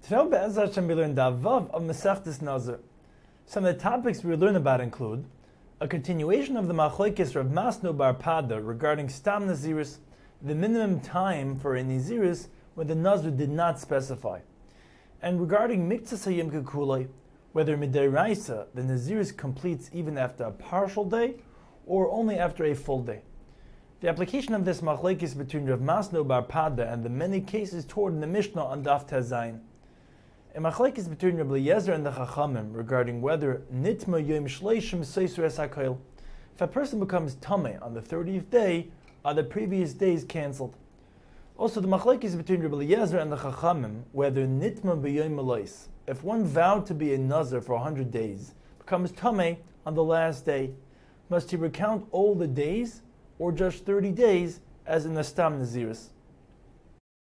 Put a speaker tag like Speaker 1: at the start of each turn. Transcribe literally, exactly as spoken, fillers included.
Speaker 1: Today, Be'ez Hashem, we learn the Avav of Masechtas Nazir. Some of the topics we learn about include a continuation of the Machlokes Rav Masno Bar Pada regarding Stam Nazirus, the minimum time for a Nazirus when the Nazir did not specify, and regarding Miktzas Hayom Kekulei, whether Midiraisa the Nazirus completes even after a partial day or only after a full day. The application of this Machlokes between Rav Masno Bar Pada and the many cases toward in the Mishnah on Daf Tezayin. A machlekes between Rabbi Eliezer and the Chachamim regarding whether nitma yom shleishim seisur es hakoil. If a person becomes tameh on the thirtieth day, are the previous days cancelled? Also, the machlekes between Rabbi Eliezer and the Chachamim whether nitma b'yom melois. If one vowed to be a nazir for a hundred days becomes tameh on the last day, must he recount all the days or just thirty days as in the stam nazirus?